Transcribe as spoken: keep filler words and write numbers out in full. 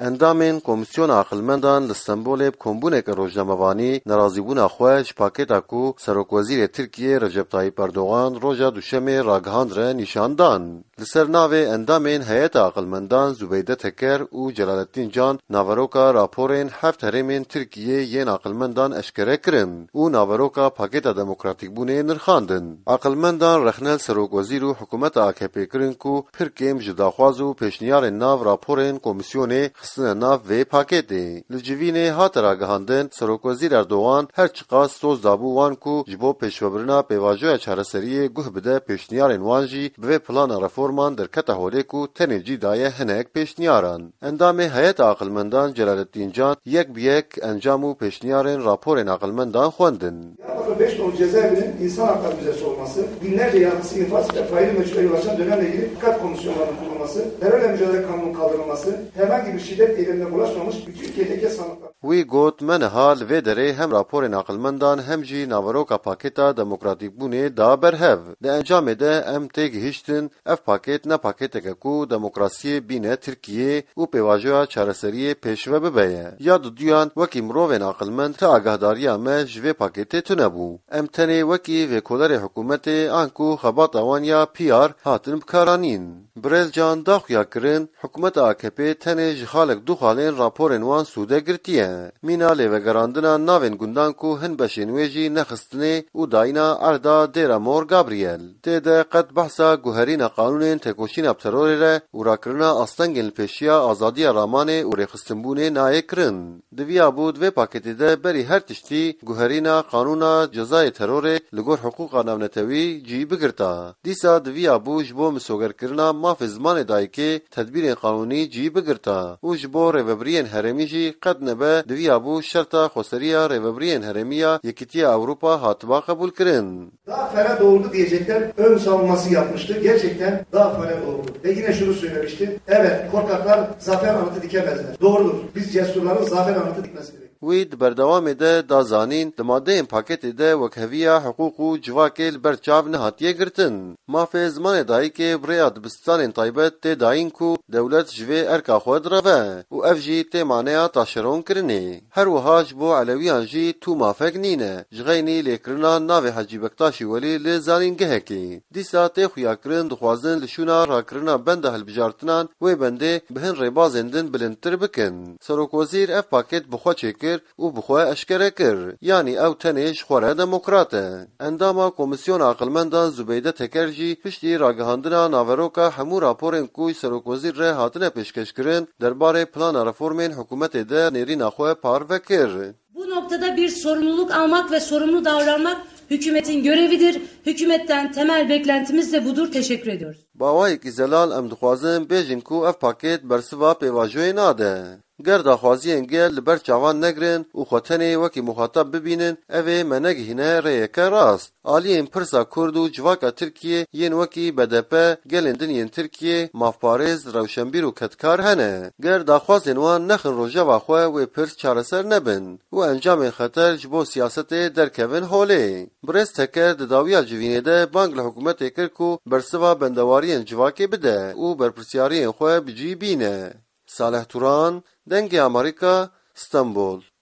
Endamên Komîsyona Aqilmendan li Stenbolê bi kombûneke rojnamevanî nerazîbûna xwe ji pakêta ku Serokwezîrê Tirkiyeyê Recep Tayyip Erdogan roja duşemê ragihand re nîşan dan. Li ser navê endamên Heyeta Aqilmendan Zubeyde Teker û Celalettin Can naveroka raporên heft herêmên Tirkiyeyê yên aqilmendan eşkere kirin û naveroka pakêta demokratîkbûnê nirxandin. Aqilmendan rexnel Serokwezîr û hikûmeta A K P kirin ku pir kêm ji daxwaz û pêşniyarên nav raporên komîsyonê xistine nav vê pakêtê. Li civînê hat ragihandin Serokwezîr Erdogan her çiqas soz dabû wan ku ji bo pêşvebirina pêvajoya çareseriyê guh bide pêşniyarên wan jî bi vê plana reforman derketa holê ku tenê cî daye hinek pêşniyaran. Endamê Heyeta Aqilmendan Celalettin Can yek bi yek encam û pêşniyarên raporên aqilmendan xwendin. beş dolu cezaevinin insan hakları müzesi olması, binlerce yargısı infaz ve faili meçhule yol açan dönemle ilgili dikkat komisyonlarının kurulması, terörle mücadele kanunun kaldırılması, herhangi bir şiddet eylemine bulaşmamış bütün K D K sanıklar. Wî got me niha li vê derê hem raporên aqilmendan hem jî naveroka pakêta demokratîkbûnê da berhev. Di encamê de em tê gihîştin ev pakêt ne pakêteke ku demokrasiyê bîne Tirkiyeyê û pêvajoya çareseriyê pêşve bibe ye. Ya di duyan wekî mirovên aqilmend ti agahdariya me ji vê pakêtê tunebû. Em tenê wekî vêkolerê hikûmetê an ku xebata wan ya P R hatin bikaranîn. Birêz Can daxuya kirin hikûmeta A K P tenê ji xalek du xalên raporên wan sûde girtiye. Mîna lêvegerandina navên gundan ku hin beşên wê jî nexistinê û dayîna erda Dêra Mor Gabriel. Tê de qet behsa guherîna qanûnên têkoşîna terorê re û rakirina astengên li pêşiya azadiya ramanê û rêxistinbûnê nayê kirin. Diviya bû di vê pakêtê de berî her tiştî guherîna qanûna cezayê terorê li gor hiqûqa navnetewî cî bigirta. Dîsa diviya bû ji bo misogerkirina mafê zimanê dayîkê tedbîrên qanûnî cî bigirta û ji bo rêvebiriyên herêmî jî qet nebe diviya bû şerta xweseriya rêvebiriyên herêmiya Yekîtiya Avrupa hatiba qebûl kirin. Daha fena doğurdu diyecekler ön savunması yapmıştı. Gerçekten daha fena doğurdu. Ve yine şunu söylemişti. Evet, korkaklar zafer anıtı dikemezler. Doğrudur. Biz cesurların zafer anıtı dikmesi gerekiyor. Wî di berdewamê de da zanîn di maddeyên pakêtê de wekheviya hiqûq û civakê li ber çav nehatiye girtin. Mafê zimanê dayîkê birêya dibistanên taybet tê dayîn ku dewlet ji vê erka xwe direve û ev jî tê maneya taşeronkirinê. Her wiha ji bo Elewiyan jî tû mafek nîne ji xeynî lêkirina navê Hecî Bektaşî Welî li zanîngehekê. Dîsa tê xuyakirin dixwazin li şûna rakirina benda hilbijartinan wê bendê bi hin rêbazên din bilindtir bikin. Serokwezîr ev pakêt bi xwe çêkir û bi xwe eşkere kir. Yanî ew tenê ji xwe re demokrat e. Endama Komîsyona Aqilmendan Zubeyde Teker jî piştî ragihandina naveroka hemû raporên ku Serokwezîr re hatine pêşkeşkirin derbarê plana reformên hikûmetê de nêrîna xwe parve kir. Bu noktada bir sorumluluk almak ve sorumlu davranmak hükümetin görevidir. Hükümetten temel beklentimiz de budur. Teşekkür ediyoruz. Bawayekî zelal em dixwazin bêjin ku ev pakêt bersiva pêvajoyê nade. Ger daxwaziyên gel li ber çavan negirin û xwe tenê wekî muxatab bibînin ev ê me negihîne rêyeke rast. Aliyên Pirsa Kurd û civaka Tirkiye yên wekî B D P gelên din yên Tirkiye, Mafparêz, Rewşenbîr û Ketkar hene. Ger daxwazên wan nexin rojeva xwe wê pirs çareser nebin û encamên xeter ji bo siyasetê derkevin holê. Birêz Teker di dawiya civînê de bang li hikûmetê kir ku bersiva bendewariyên civakê bide û berpirsyariyên xwe bicî bîne. Saleh Turan, Dengê Amerîka, Stenbol.